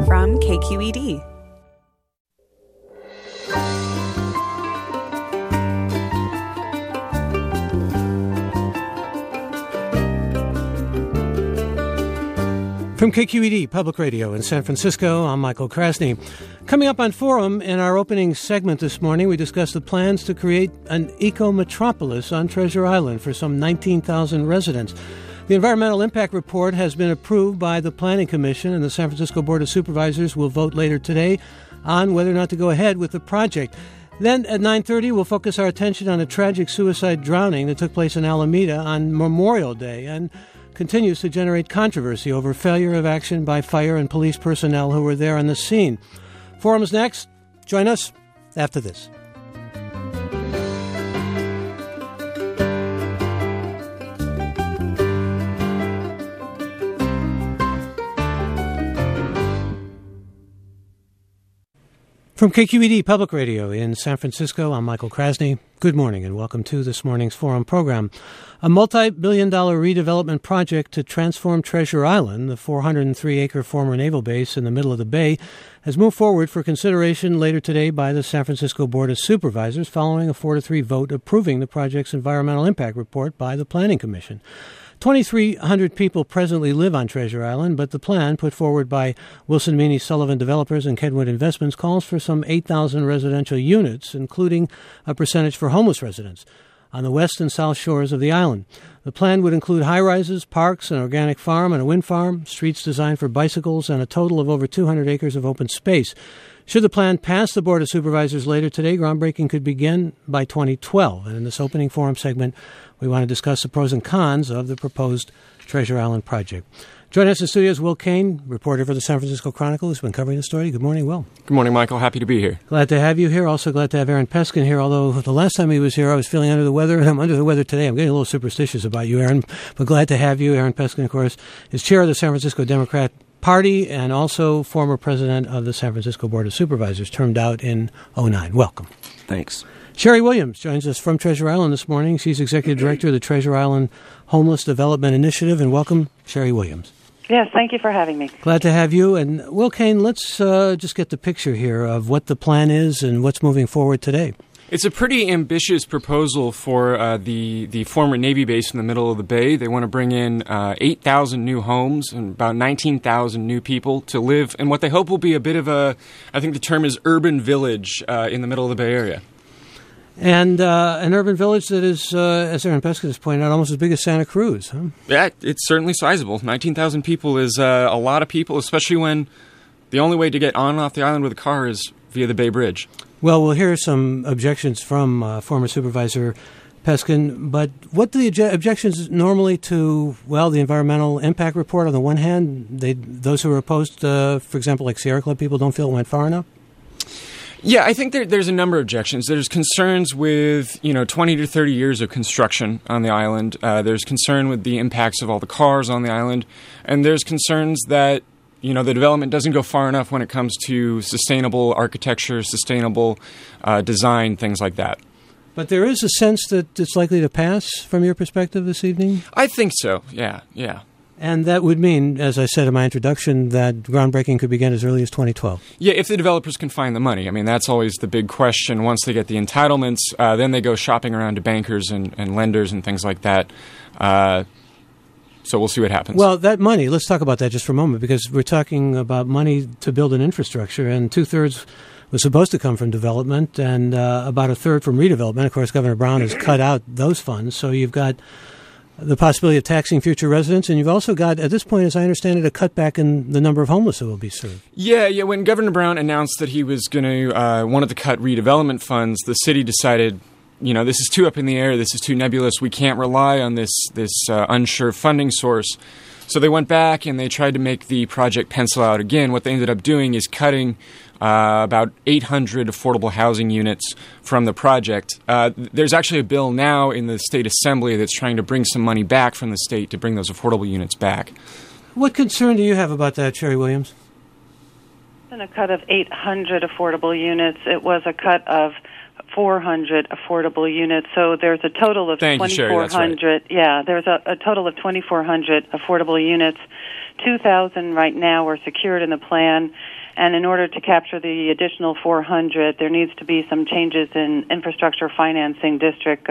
from KQED. From KQED Public Radio in San Francisco, I'm Michael Krasny. Coming up on Forum, in our opening segment this morning, we discuss the plans to create an eco-metropolis on Treasure Island for some 19,000 residents. The Environmental Impact Report has been approved by the Planning Commission, and the San Francisco Board of Supervisors will vote later today on whether or not to go ahead with the project. Then at 9:30, we'll focus our attention on a tragic suicide drowning that took place in Alameda on Memorial Day and continues to generate controversy over failure of action by fire and police personnel who were there on the scene. Forum's next. Join us after this. From KQED Public Radio in San Francisco, I'm Michael Krasny. Good morning and welcome to this morning's Forum program. A multi-billion-dollar redevelopment project to transform Treasure Island, the 403-acre former naval base in the middle of the bay, has moved forward for consideration later today by the San Francisco Board of Supervisors following a 4-3 vote approving the project's environmental impact report by the Planning Commission. 2,300 people presently live on Treasure Island, but the plan put forward by Wilson Meany Sullivan Developers and Kenwood Investments calls for some 8,000 residential units, including a percentage for homeless residents, on the west and south shores of the island. The plan would include high-rises, parks, an organic farm and a wind farm, streets designed for bicycles, and a total of over 200 acres of open space. Should the plan pass the Board of Supervisors later today, groundbreaking could begin by 2012. And in this opening forum segment, we want to discuss the pros and cons of the proposed Treasure Island project. Joining us in the studio is Will Kane, reporter for the San Francisco Chronicle, who's been covering the story. Good morning, Will. Good morning, Michael. Happy to be here. Glad to have you here. Also glad to have Aaron Peskin here, although the last time he was here, I was feeling under the weather, and I'm under the weather today. I'm getting a little superstitious about you, Aaron, but glad to have you. Aaron Peskin, of course, is chair of the San Francisco Democrat Party and also former president of the San Francisco Board of Supervisors, termed out in 2009. Welcome. Thanks. Sherry Williams joins us from Treasure Island this morning. She's executive director of the Treasure Island Homeless Development Initiative. And welcome, Sherry Williams. Yes, thank you for having me. Glad to have you. And Will Kane, let's just get the picture here of what the plan is and what's moving forward today. It's a pretty ambitious proposal for the former Navy base in the middle of the bay. They want to bring in 8,000 new homes and about 19,000 new people to live in what they hope will be a bit of a, I think the term is urban village in the middle of the Bay Area. And an urban village that is, as Aaron Peskin has pointed out, almost as big as Santa Cruz. Huh? Yeah, it's certainly sizable. 19,000 people is a lot of people, especially when the only way to get on and off the island with a car is via the Bay Bridge. Well, we'll hear some objections from former Supervisor Peskin, but what do the objections normally to, well, the environmental impact report on the one hand, those who are opposed, for example, like Sierra Club people, don't feel it went far enough? Yeah, I think there's a number of objections. There's concerns with, 20 to 30 years of construction on the island. There's concern with the impacts of all the cars on the island. And there's concerns that, the development doesn't go far enough when it comes to sustainable architecture, sustainable design, things like that. But there is a sense that it's likely to pass from your perspective this evening? I think so, yeah. And that would mean, as I said in my introduction, that groundbreaking could begin as early as 2012. Yeah, if the developers can find the money. I mean, that's always the big question. Once they get the entitlements, then they go shopping around to bankers and lenders and things like that. So we'll see what happens. Well, that money, let's talk about that just for a moment, because we're talking about money to build an infrastructure, and 2/3 was supposed to come from development and about 1/3 from redevelopment. Of course, Governor Brown has cut out those funds, so you've got the possibility of taxing future residents, and you've also got, at this point, as I understand it, a cutback in the number of homeless that will be served. Yeah. When Governor Brown announced that he was going to wanted to cut redevelopment funds, the city decided, this is too up in the air, this is too nebulous, we can't rely on this unsure funding source. So they went back and they tried to make the project pencil out again. What they ended up doing is cutting about 800 affordable housing units from the project. There's actually a bill now in the state assembly that's trying to bring some money back from the state to bring those affordable units back. What concern do you have about that, Sherry Williams? In a cut of 800 affordable units, it was a cut of 400 affordable units. So there's a total of 2,400. Sherry, that's right. Yeah, there's a total of 2,400 affordable units 2,000 right now are secured in the plan. And in order to capture the additional 400, there needs to be some changes in infrastructure financing district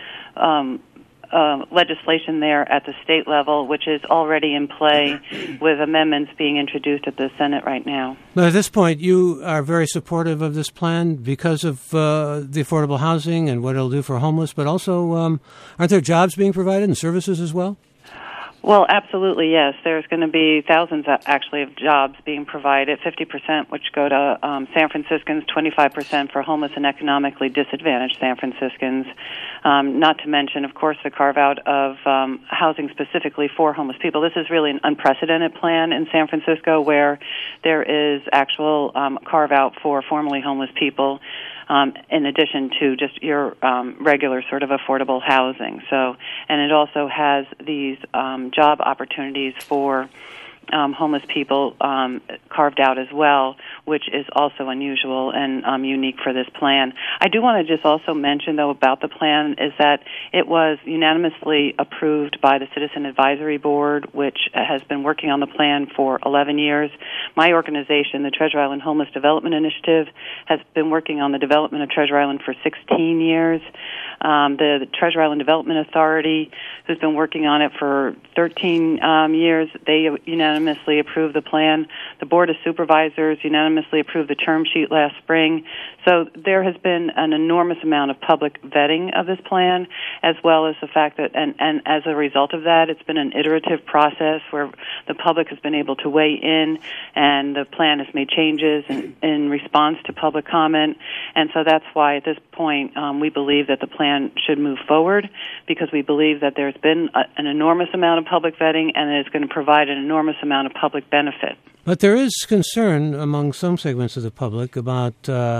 legislation there at the state level, which is already in play with amendments being introduced at the Senate right now. But at this point, you are very supportive of this plan because of the affordable housing and what it'll do for homeless, but also aren't there jobs being provided and services as well? Well, absolutely, yes. There's going to be thousands, actually, of jobs being provided, 50% which go to San Franciscans, 25% for homeless and economically disadvantaged San Franciscans, not to mention, of course, the carve-out of housing specifically for homeless people. This is really an unprecedented plan in San Francisco where there is actual carve-out for formerly homeless people. In addition to just your regular sort of affordable housing. So, and it also has these job opportunities for homeless people carved out as well, which is also unusual and unique for this plan. I do want to just also mention, though, about the plan is that it was unanimously approved by the Citizen Advisory Board, which has been working on the plan for 11 years. My organization, the Treasure Island Homeless Development Initiative, has been working on the development of Treasure Island for 16 years. The Treasure Island Development Authority, who's been working on it for 13 years, they unanimously approved the plan. The Board of Supervisors unanimously approved the term sheet last spring. So there has been an enormous amount of public vetting of this plan, as well as the fact that, and as a result of that, it's been an iterative process where the public has been able to weigh in, and the plan has made changes in response to public comment. And so that's why at this point we believe that the plan should move forward, because we believe that there's been an enormous amount of public vetting and it's going to provide an enormous amount of public benefit. But there is concern among some segments of the public about,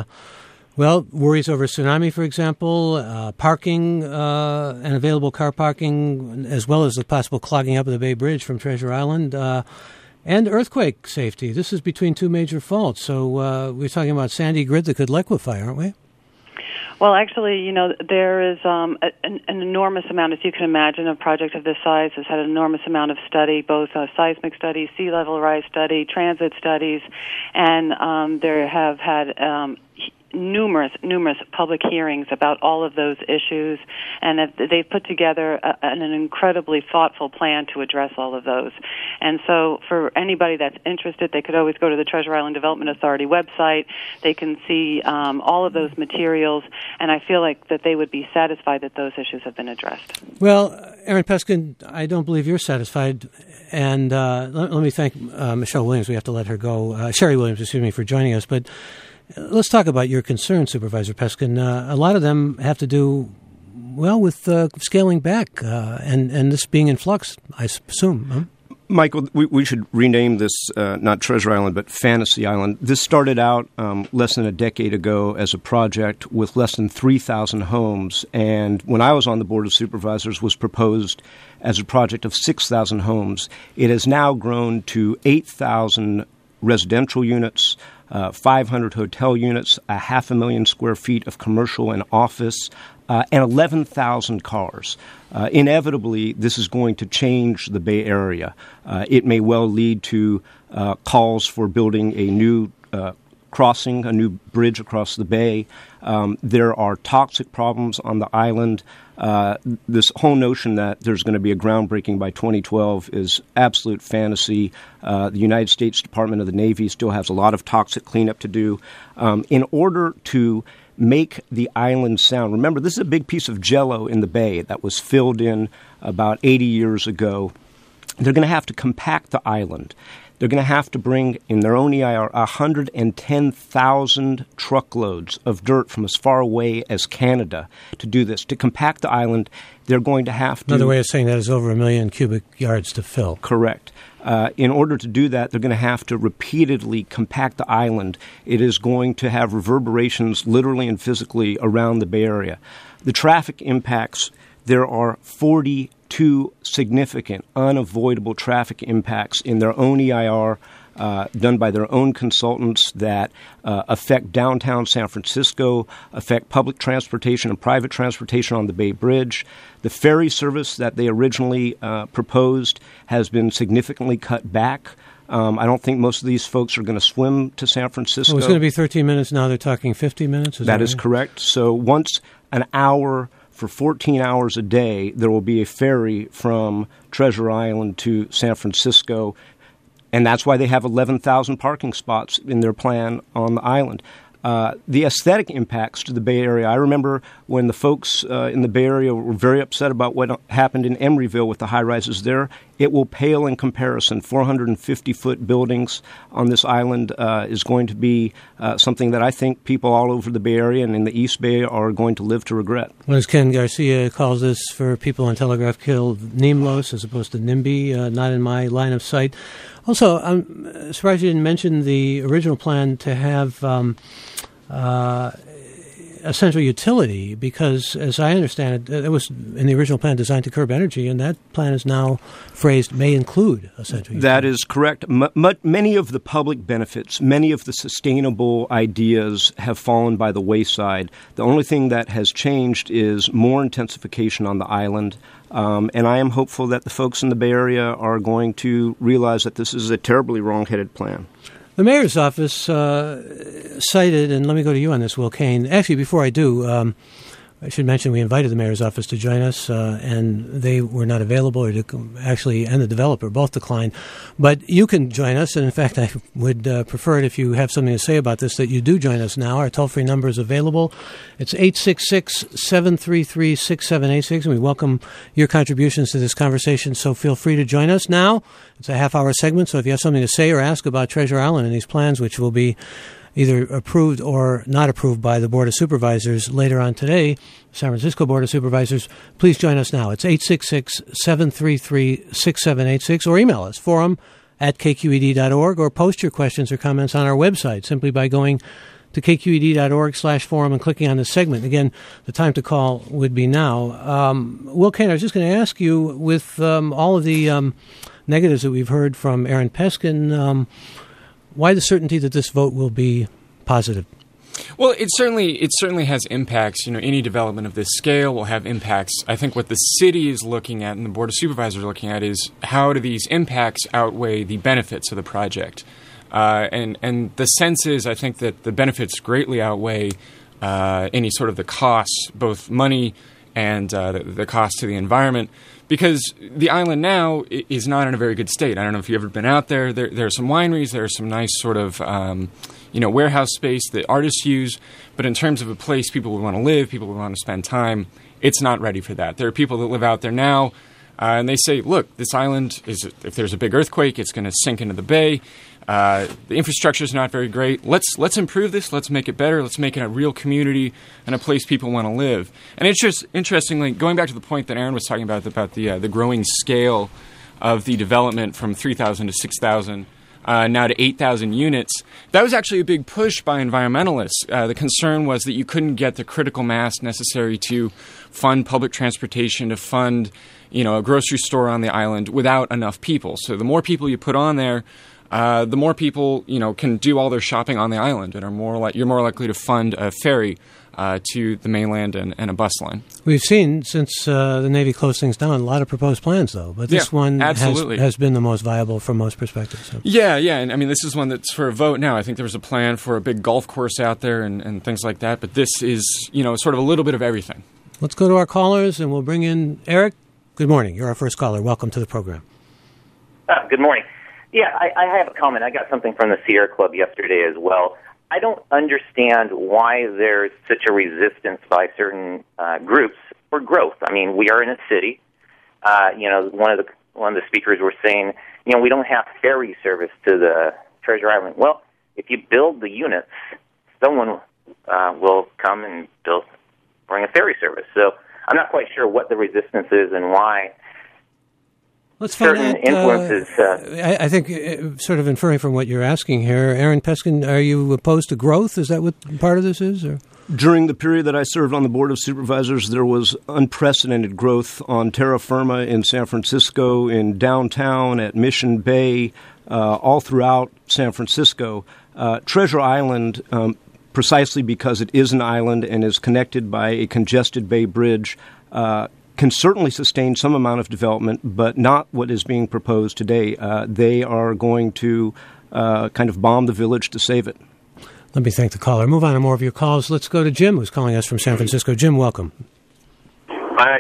worries over tsunami, for example, parking and available car parking, as well as the possible clogging up of the Bay Bridge from Treasure Island, and earthquake safety. This is between two major faults. So we're talking about sandy grid that could liquefy, aren't we? Well, actually, there is an enormous amount, as you can imagine, a project of this size has had an enormous amount of study, both seismic studies, sea level rise study, transit studies, and there have had numerous public hearings about all of those issues, and they've put together an incredibly thoughtful plan to address all of those. And so for anybody that's interested, they could always go to the Treasure Island Development Authority website. They can see all of those materials, and I feel like that they would be satisfied that those issues have been addressed. Well, Erin Peskin, I don't believe you're satisfied. And let me thank Michelle Williams. We have to let her go. Sherry Williams, for joining us. But let's talk about your concerns, Supervisor Peskin. A lot of them have to do, with scaling back and this being in flux, I assume. Huh? Michael, we should rename this not Treasure Island, but Fantasy Island. This started out less than a decade ago as a project with less than 3,000 homes. And when I was on the Board of Supervisors, was proposed as a project of 6,000 homes. It has now grown to 8,000 residential units, 500 hotel units, 500,000 square feet of commercial and office, and 11,000 cars. Inevitably, this is going to change the Bay Area. It may well lead to calls for building a new crossing, a new bridge across the bay. There are toxic problems on the island. This whole notion that there's going to be a groundbreaking by 2012 is absolute fantasy. The United States Department of the Navy still has a lot of toxic cleanup to do. In order to make the island sound, remember, this is a big piece of Jell-O in the bay that was filled in about 80 years ago. They're going to have to compact the island. They're going to have to bring, in their own EIR, 110,000 truckloads of dirt from as far away as Canada to do this. To compact the island, they're going to have to... Another way of saying that is over 1 million cubic yards to fill. Correct. In order to do that, they're going to have to repeatedly compact the island. It is going to have reverberations literally and physically around the Bay Area. The traffic impacts, there are 42 significant, unavoidable traffic impacts in their own EIR. done by their own consultants that affect downtown San Francisco, affect public transportation and private transportation on the Bay Bridge. The ferry service that they originally proposed has been significantly cut back. I don't think most of these folks are going to swim to San Francisco. Well, it's going to be 13 minutes. Now they're talking 50 minutes? That is correct. So once an hour for 14 hours a day, there will be a ferry from Treasure Island to San Francisco, and that's why they have 11,000 parking spots in their plan on the island. The aesthetic impacts to the Bay Area. I remember when the folks in the Bay Area were very upset about what happened in Emeryville with the high-rises there. It will pale in comparison. 450-foot buildings on this island is going to be something that I think people all over the Bay Area and in the East Bay are going to live to regret. Well, as Ken Garcia calls this for people on Telegraph Kill, NIMLOS as opposed to NIMBY, not in my line of sight. Also, I'm surprised you didn't mention the original plan to have a central utility, because, as I understand it, it was in the original plan designed to curb energy, and that plan is now phrased may include a central utility. That is correct. Many of the public benefits, many of the sustainable ideas have fallen by the wayside. The only thing that has changed is more intensification on the island. And I am hopeful that the folks in the Bay Area are going to realize that this is a terribly wrong-headed plan. The mayor's office cited, and let me go to you on this, Will Kane. Actually, before I do, I should mention we invited the mayor's office to join us, and they were not available, or actually, and the developer both declined. But you can join us, and in fact, I would prefer it if you have something to say about this, that you do join us now. Our toll-free number is available. It's 866-733-6786, and we welcome your contributions to this conversation, so feel free to join us now. It's a half-hour segment, so if you have something to say or ask about Treasure Island and these plans, which will be either approved or not approved by the Board of Supervisors later on today, San Francisco Board of Supervisors, please join us now. It's 866-733-6786, or email us, forum@kqed.org, or post your questions or comments on our website simply by going to kqed.org/forum and clicking on the segment. Again, the time to call would be now. Will Kane, I was just going to ask you, with all of the negatives that we've heard from Aaron Peskin, why the certainty that this vote will be positive? Well, it certainly has impacts. You know, any development of this scale will have impacts. I think what the city is looking at and the Board of Supervisors are looking at is how do these impacts outweigh the benefits of the project? And the sense is, I think, that the benefits greatly outweigh any sort of the costs, both money and the cost to the environment, because the island now is not in a very good state. I don't know if you've ever been out there. There are some wineries. There are some nice sort of warehouse space that artists use. But in terms of a place people would want to live, people would want to spend time, it's not ready for that. There are people that live out there now, and they say, look, this island, if there's a big earthquake, it's going to sink into the bay. The infrastructure is not very great. Let's improve this. Let's make it better. Let's make it a real community and a place people want to live. And it's just interestingly, going back to the point that Aaron was talking about the growing scale of the development from 3,000 to 6,000, now to 8,000 units. That was actually a big push by environmentalists. The concern was that you couldn't get the critical mass necessary to fund public transportation, to fund a grocery store on the island without enough people. So the more people you put on there, the more people can do all their shopping on the island, and you're more likely to fund a ferry to the mainland and a bus line. We've seen, since the Navy closed things down, a lot of proposed plans, though. But this one has been the most viable from most perspectives. So. Yeah, and I mean, this is one that's for a vote now. I think there was a plan for a big golf course out there and things like that. But this is, sort of a little bit of everything. Let's go to our callers, and we'll bring in Eric. Good morning. You're our first caller. Welcome to the program. Good morning. Yeah, I have a comment. I got something from the Sierra Club yesterday as well. I don't understand why there's such a resistance by certain groups for growth. I mean, we are in a city. One of the speakers were saying, we don't have ferry service to the Treasure Island. Well, if you build the units, someone will come and bring a ferry service. So I'm not quite sure what the resistance is and why. Let's find certain out, influences. I think, sort of inferring from what you're asking here, Aaron Peskin, are you opposed to growth? Is that what part of this is? Or? During the period that I served on the Board of Supervisors, there was unprecedented growth on terra firma in San Francisco, in downtown, at Mission Bay. all throughout San Francisco. Treasure Island, precisely because it is an island and is connected by a congested bay bridge, can certainly sustain some amount of development, but not what is being proposed today. They are going to kind of bomb the village to save it. Let me thank the caller. Move on to more of your calls. Let's go to Jim, who's calling us from San Francisco. Jim, welcome. Hi.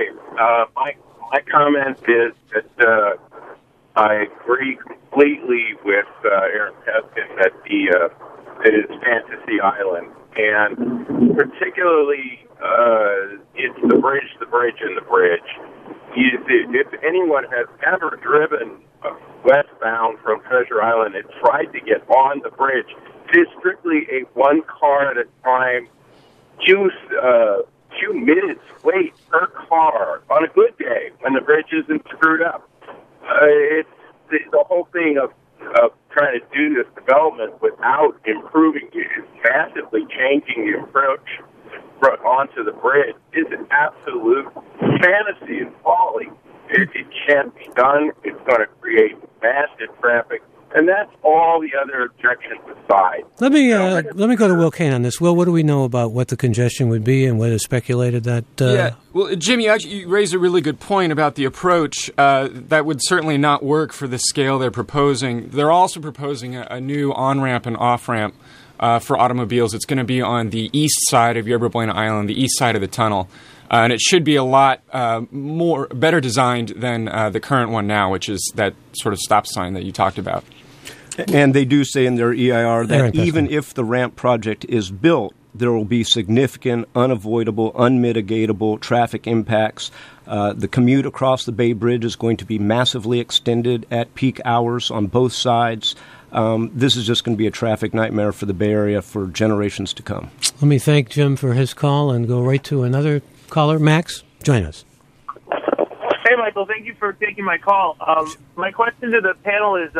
My comment is that I agree completely with Aaron Peskin that it is Fantasy Island, and particularly it's the bridge, and the bridge. If anyone has ever driven westbound from Treasure Island and tried to get on the bridge, it is strictly a one car at a time, few minutes wait per car on a good day when the bridge isn't screwed up. It's the whole thing of trying to do this development without improving it, massively changing the approach onto the bridge is an absolute fantasy and folly. It can't be done. It's going to create massive traffic. And that's all the other objections aside. Let me go to Will Kane on this. Will, what do we know about what the congestion would be and what is speculated that... Yeah, well, Jim, you raised a really good point about the approach. That would certainly not work for the scale they're proposing. They're also proposing a new on-ramp and off-ramp for automobiles. It's going to be on the east side of Yerba Buena Island, the east side of the tunnel. And it should be a lot better designed than the current one now, which is that sort of stop sign that you talked about. And they do say in their EIR that even if the ramp project is built, there will be significant, unavoidable, unmitigatable traffic impacts. The commute across the Bay Bridge is going to be massively extended at peak hours on both sides. This is just going to be a traffic nightmare for the Bay Area for generations to come. Let me thank Jim for his call and go right to another caller. Max, join us. Hey, Michael. Thank you for taking my call. My question to the panel is,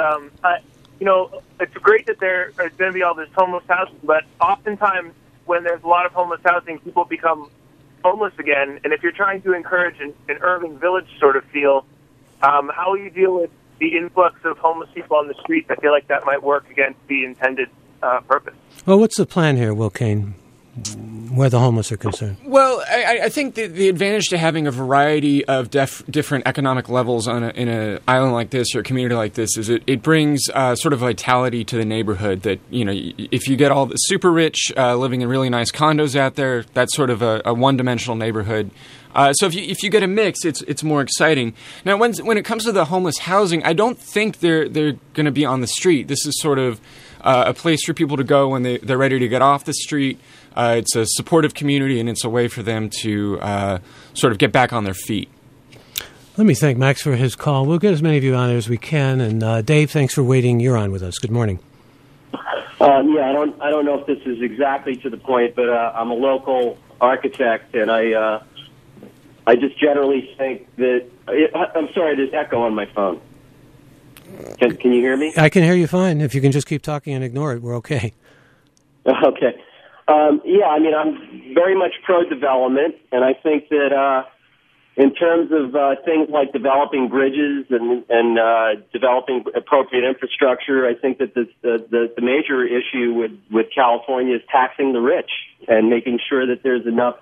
it's great that there is going to be all this homeless housing, but oftentimes when there's a lot of homeless housing, people become homeless again. And if you're trying to encourage an urban village sort of feel, how will you deal with the influx of homeless people on the streets? I feel like that might work against the intended purpose. Well, what's the plan here, Will Kane, where the homeless are concerned? Well, I think the advantage to having a variety of different economic levels in an island like this or a community like this is it brings sort of vitality to the neighborhood. That, if you get all the super rich living in really nice condos out there, that's sort of a one-dimensional neighborhood. So if you get a mix, it's more exciting. Now, when it comes to the homeless housing, I don't think they're going to be on the street. This is sort of a place for people to go when they're ready to get off the street. It's a supportive community, and it's a way for them to sort of get back on their feet. Let me thank Max for his call. We'll get as many of you on there as we can. And Dave, thanks for waiting. You're on with us. Good morning. I don't know if this is exactly to the point, but I'm a local architect, and I just generally think that I'm sorry, there's echo on my phone. Can you hear me? I can hear you fine. If you can just keep talking and ignore it, we're okay. Okay. I'm very much pro-development, and I think that in terms of things like developing bridges and developing appropriate infrastructure, I think that the major issue with California is taxing the rich and making sure that there's enough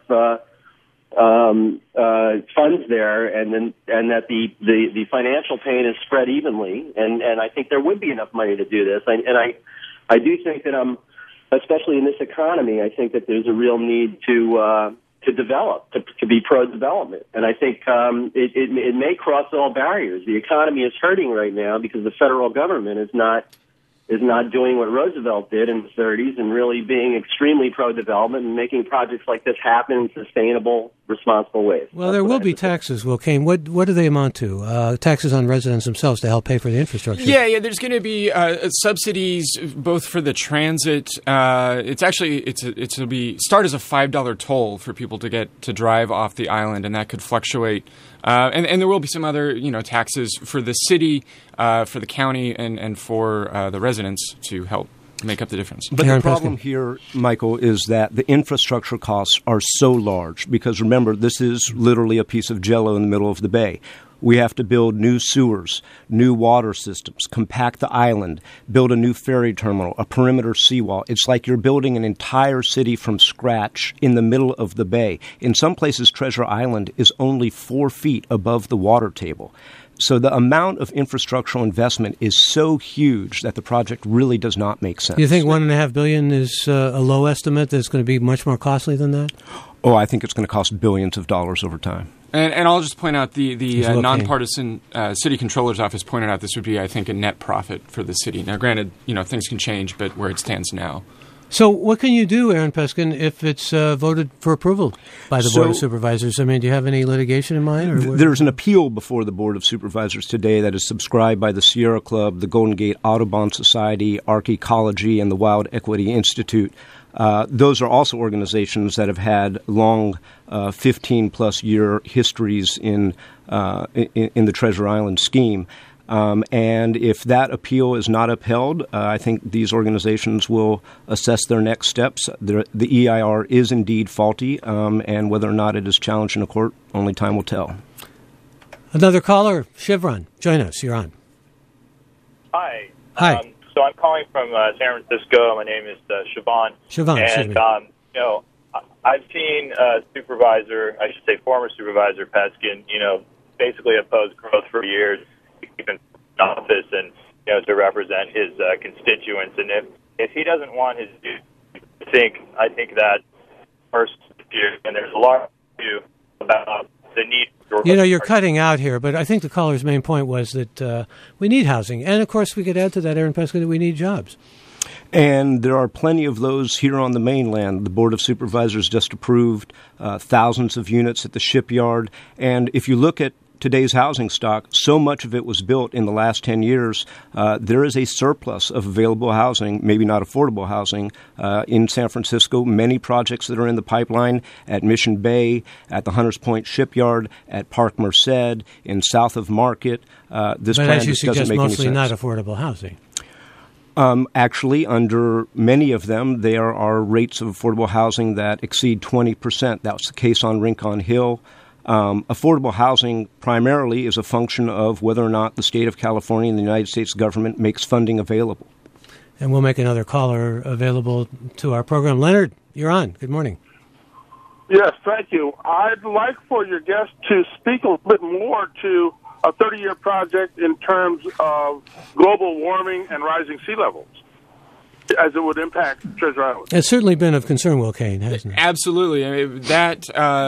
funds there, and that the financial pain is spread evenly, and I think there would be enough money to do this. I do think that especially in this economy, I think that there's a real need to develop, to be pro-development, and I think it may cross all barriers. The economy is hurting right now because the federal government is not doing what Roosevelt did in the 30s and really being extremely pro-development and making projects like this happen in sustainable, responsible ways. Well, there will be taxes, Will Kane. What do they amount to? Taxes on residents themselves to help pay for the infrastructure. Yeah. There's going to be subsidies both for the transit. It'll be start as a $5 toll for people to get to drive off the island, and that could fluctuate. And there will be some other, taxes for the city, for the county, and for the residents to help make up the difference. But the problem here, Michael, is that the infrastructure costs are so large because, remember, this is literally a piece of Jell-O in the middle of the bay. We have to build new sewers, new water systems, compact the island, build a new ferry terminal, a perimeter seawall. It's like you're building an entire city from scratch in the middle of the bay. In some places, Treasure Island is only 4 feet above the water table. So the amount of infrastructural investment is so huge that the project really does not make sense. You think $1.5 billion is a low estimate that's going to be much more costly than that? Oh, I think it's going to cost billions of dollars over time. And I'll just point out the nonpartisan city controller's office pointed out this would be, I think, a net profit for the city. Now, granted, things can change, but where it stands now. So what can you do, Aaron Peskin, if it's voted for approval by the Board of Supervisors? I mean, do you have any litigation in mind? Or there's an appeal before the Board of Supervisors today that is subscribed by the Sierra Club, the Golden Gate Audubon Society, Arc Ecology, and the Wild Equity Institute. Those are also organizations that have had long 15-plus year histories in the Treasure Island scheme. And if that appeal is not upheld, I think these organizations will assess their next steps. The EIR is indeed faulty, and whether or not it is challenged in a court, only time will tell. Another caller, Chevron. Join us. You're on. Hi. Hi. So I'm calling from San Francisco. My name is Siobhan. Siobhan, and I've seen former Supervisor Peskin, basically oppose growth for years, keep in office and to represent his constituents. And if he doesn't want his I think that first year, and there's a lot to do about the need. You're cutting out here, but I think the caller's main point was that we need housing. And, of course, we could add to that, Aaron Peskin, that we need jobs. And there are plenty of those here on the mainland. The Board of Supervisors just approved thousands of units at the shipyard. And if you look at today's housing stock, so much of it was built in the last 10 years. There is a surplus of available housing, maybe not affordable housing, in San Francisco. Many projects that are in the pipeline at Mission Bay, at the Hunters Point Shipyard, at Park Merced, in south of Market. This but plan as you just doesn't suggest, make any mostly sense. not affordable housing. Actually, under many of them, there are rates of affordable housing that exceed 20%. That was the case on Rincon Hill. Affordable housing primarily is a function of whether or not the state of California and the United States government makes funding available. And we'll make another caller available to our program. Leonard, you're on. Good morning. Yes, thank you. I'd like for your guest to speak a little bit more to a 30-year project in terms of global warming and rising sea levels, as it would impact Treasure Island. It's certainly been of concern, Will Kane, hasn't it? Absolutely. I mean, that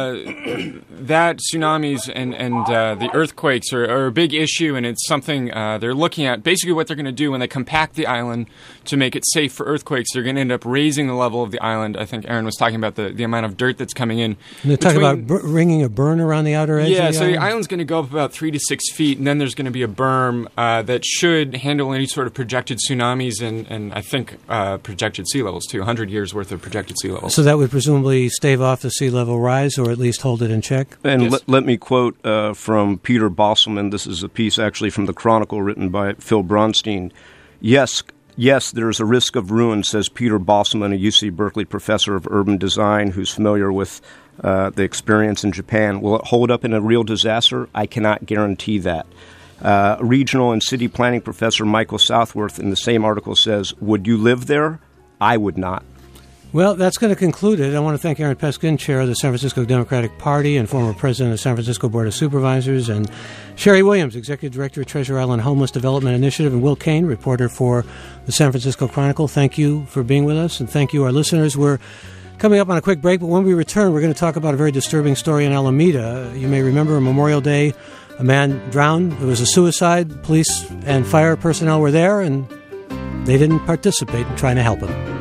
tsunamis and the earthquakes are a big issue, and it's something they're looking at. Basically, what they're going to do when they compact the island to make it safe for earthquakes, they're going to end up raising the level of the island. I think Aaron was talking about the amount of dirt that's coming in. And they're talking about ringing a burn around the outer edge of the island? island? The island's going to go up about 3 to 6 feet, and then there's going to be a berm that should handle any sort of projected tsunamis and I think projected sea levels, too, 100 years worth of projected sea levels. So that would presumably stave off the sea level rise or at least hold it in check? And yes. let me quote from Peter Bosselman. This is a piece actually from the Chronicle written by Phil Bronstein. Yes, there is a risk of ruin, says Peter Bosselman, a UC Berkeley professor of urban design who's familiar with the experience in Japan. Will it hold up in a real disaster? I cannot guarantee that. Regional and city planning professor Michael Southworth in the same article says, would you live there? I would not. Well, that's going to conclude it. I want to thank Aaron Peskin, chair of the San Francisco Democratic Party and former president of the San Francisco Board of Supervisors, and Sherry Williams, executive director of Treasure Island Homeless Development Initiative, and Will Kane, reporter for the San Francisco Chronicle. Thank you for being with us, and thank you, our listeners. We're coming up on a quick break, but when we return, we're going to talk about a very disturbing story in Alameda. You may remember on Memorial Day, a man drowned. It was a suicide. Police and fire personnel were there, and they didn't participate in trying to help him.